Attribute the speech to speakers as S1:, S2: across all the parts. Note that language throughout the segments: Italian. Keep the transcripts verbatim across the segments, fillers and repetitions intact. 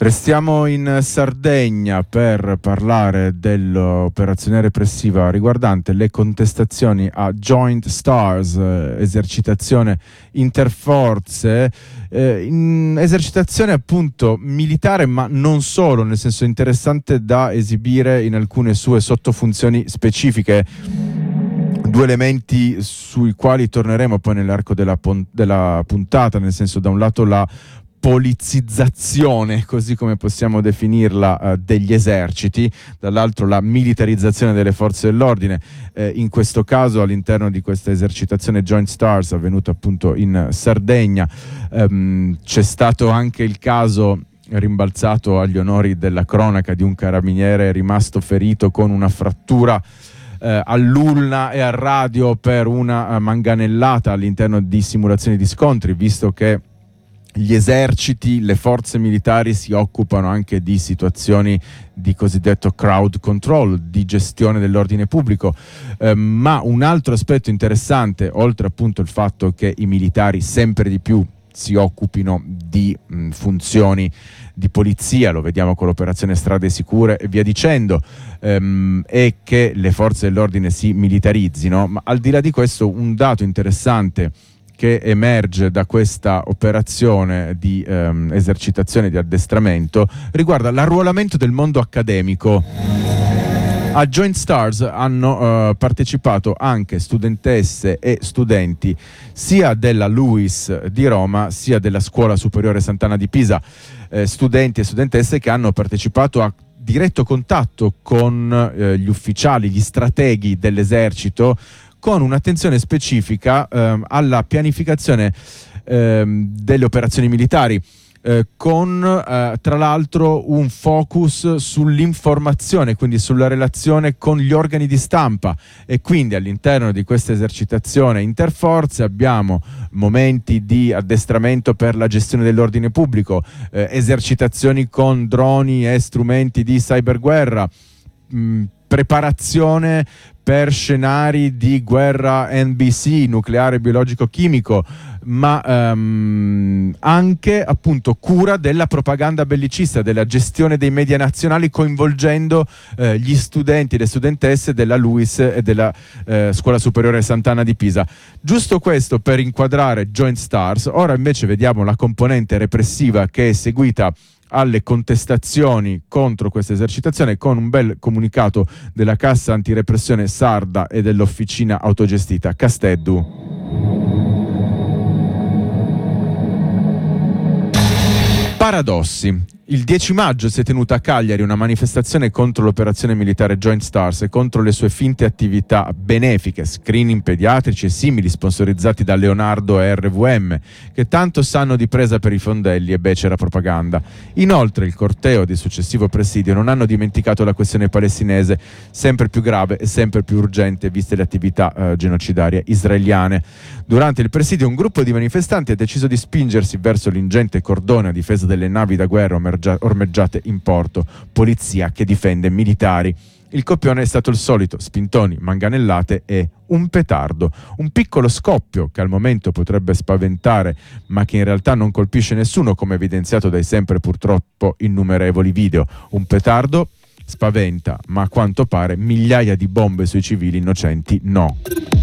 S1: Restiamo in Sardegna per parlare dell'operazione repressiva riguardante le contestazioni a Joint Stars, eh, esercitazione interforze, eh, in esercitazione appunto militare, ma non solo, nel senso interessante da esibire in alcune sue sottofunzioni specifiche. Due elementi sui quali torneremo poi nell'arco della, pon- della puntata, nel senso, da un lato la policizzazione, così come possiamo definirla, eh, degli eserciti, dall'altro la militarizzazione delle forze dell'ordine. Eh, in questo caso, all'interno di questa esercitazione Joint Stars avvenuta appunto in Sardegna, ehm, c'è stato anche il caso rimbalzato agli onori della cronaca di un carabiniere rimasto ferito con una frattura eh, all'ulna e al radio per una uh, manganellata all'interno di simulazioni di scontri, visto che gli eserciti, le forze militari si occupano anche di situazioni di cosiddetto crowd control, di gestione dell'ordine pubblico, eh, ma un altro aspetto interessante, oltre appunto il fatto che i militari sempre di più si occupino di mh, funzioni di polizia, lo vediamo con l'operazione Strade Sicure e via dicendo, ehm, e che le forze dell'ordine si militarizzino, ma al di là di questo un dato interessante che emerge da questa operazione di ehm, esercitazione di addestramento riguarda l'arruolamento del mondo accademico. A Joint Stars hanno eh, partecipato anche studentesse e studenti sia della LUISS di Roma sia della Scuola Superiore Sant'Anna di Pisa, eh, studenti e studentesse che hanno partecipato a diretto contatto con eh, gli ufficiali, gli strateghi dell'esercito, con un'attenzione specifica ehm, alla pianificazione ehm, delle operazioni militari, eh, con eh, tra l'altro un focus sull'informazione, quindi sulla relazione con gli organi di stampa. E quindi all'interno di questa esercitazione interforze abbiamo momenti di addestramento per la gestione dell'ordine pubblico, eh, esercitazioni con droni e strumenti di cyberguerra, mh, preparazione per scenari di guerra N B C, nucleare, biologico, chimico, ma um, anche appunto cura della propaganda bellicista, della gestione dei media nazionali, coinvolgendo eh, gli studenti e le studentesse della LUISS e della eh, Scuola Superiore Sant'Anna di Pisa. Giusto questo per inquadrare Joint Stars. Ora invece vediamo la componente repressiva che è seguita alle contestazioni contro questa esercitazione, con un bel comunicato della Cassa Antirepressione Sarda e dell'Officina Autogestita Casteddu. Paradossi. Il dieci maggio si è tenuta a Cagliari una manifestazione contro l'operazione militare Joint Stars e contro le sue finte attività benefiche, screening pediatrici e simili sponsorizzati da Leonardo e R V M, che tanto sanno di presa per i fondelli e becera propaganda. Inoltre il corteo di successivo presidio non hanno dimenticato la questione palestinese, sempre più grave e sempre più urgente viste le attività eh, genocidarie israeliane. Durante il presidio un gruppo di manifestanti ha deciso di spingersi verso l'ingente cordone a difesa delle navi da guerra ormeggiate in porto, polizia che difende militari. Il copione è stato il solito: spintoni, manganellate e un petardo, un piccolo scoppio che al momento potrebbe spaventare, ma che in realtà non colpisce nessuno, come evidenziato dai sempre purtroppo innumerevoli video. Un petardo spaventa, ma a quanto pare migliaia di bombe sui civili innocenti no.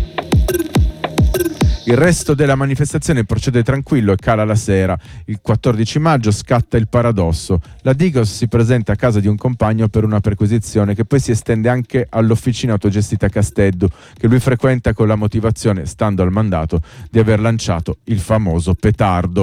S1: Il resto della manifestazione procede tranquillo e cala la sera. Il quattordici maggio scatta il paradosso. La Digos si presenta a casa di un compagno per una perquisizione che poi si estende anche all'Officina Autogestita Casteddu, che lui frequenta con la motivazione, stando al mandato, di aver lanciato il famoso petardo.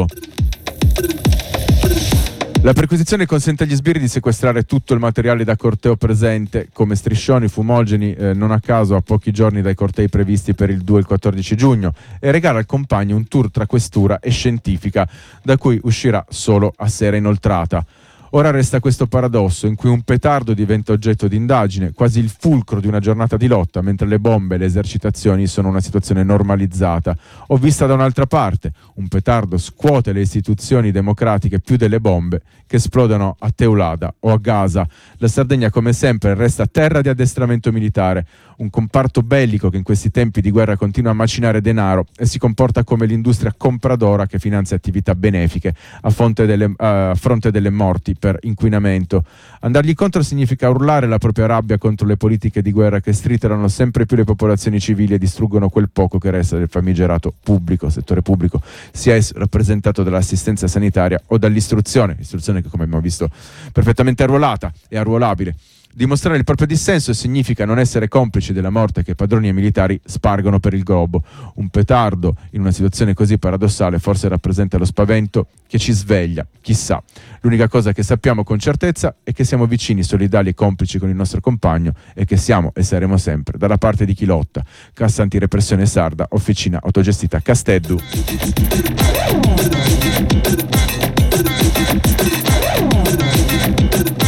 S1: La perquisizione consente agli sbirri di sequestrare tutto il materiale da corteo presente, come striscioni, fumogeni, eh, non a caso a pochi giorni dai cortei previsti per il due e il quattordici giugno, e regala al compagno un tour tra questura e scientifica, da cui uscirà solo a sera inoltrata. Ora resta questo paradosso in cui un petardo diventa oggetto di indagine, quasi il fulcro di una giornata di lotta, mentre le bombe e le esercitazioni sono una situazione normalizzata. O vista da un'altra parte, un petardo scuote le istituzioni democratiche più delle bombe che esplodono a Teulada o a Gaza. La Sardegna, come sempre, resta terra di addestramento militare, un comparto bellico che in questi tempi di guerra continua a macinare denaro e si comporta come l'industria compradora che finanzia attività benefiche a fronte delle, uh, a fronte delle morti per inquinamento. Andargli contro significa urlare la propria rabbia contro le politiche di guerra che strittano sempre più le popolazioni civili e distruggono quel poco che resta del famigerato pubblico, settore pubblico, sia esso rappresentato dall'assistenza sanitaria o dall'istruzione, istruzione che come abbiamo visto perfettamente arruolata e arruolabile. Dimostrare il proprio dissenso significa non essere complici della morte che padroni e militari spargono per il globo. Un petardo in una situazione così paradossale forse rappresenta lo spavento che ci sveglia, chissà. L'unica cosa che sappiamo con certezza è che siamo vicini, solidali e complici con il nostro compagno e che siamo e saremo sempre dalla parte di chi lotta. Cassa antirepressione sarda, officina autogestita Casteddu.